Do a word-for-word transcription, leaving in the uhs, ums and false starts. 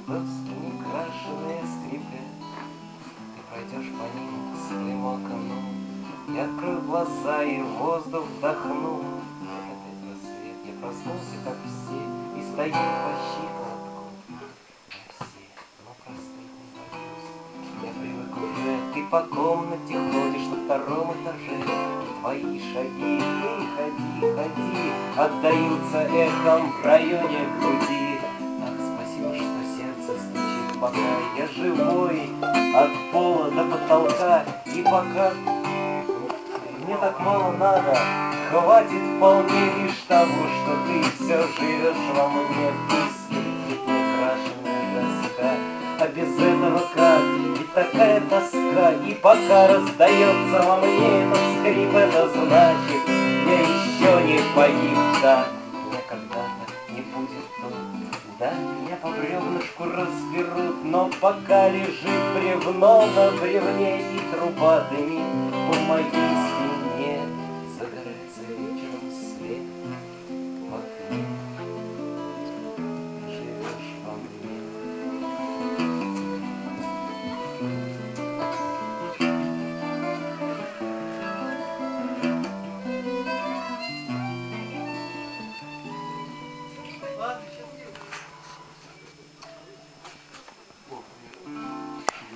доски некрашенные скрипят. Ты пройдешь по ним к своему окну. Я открою глаза и воздух вдохну. Вот опять рассвет, я проснулся, как все, и стою по щиколотку. Не все, но простыть не боюсь. Я привык уже, ты по комнате ходишь на втором этаже. Твои шаги, ты ходи, ходи, отдаются эхом в районе груди. Ах, спасибо, что сердце стучит, пока я живой, от пола до потолка. И пока мне так мало надо, хватит вполне лишь того, что ты все живешь во мне. Ты крашеная доска, а без этого как? Ведь такая тоска. И пока раздается во мне этот скрип, это значит, я еще не погиб. Да, меня когда-то не будет тут, да, меня по бревнышку разберут, но пока лежит бревно на бревне и труба дымит по моей спине, загорается вечер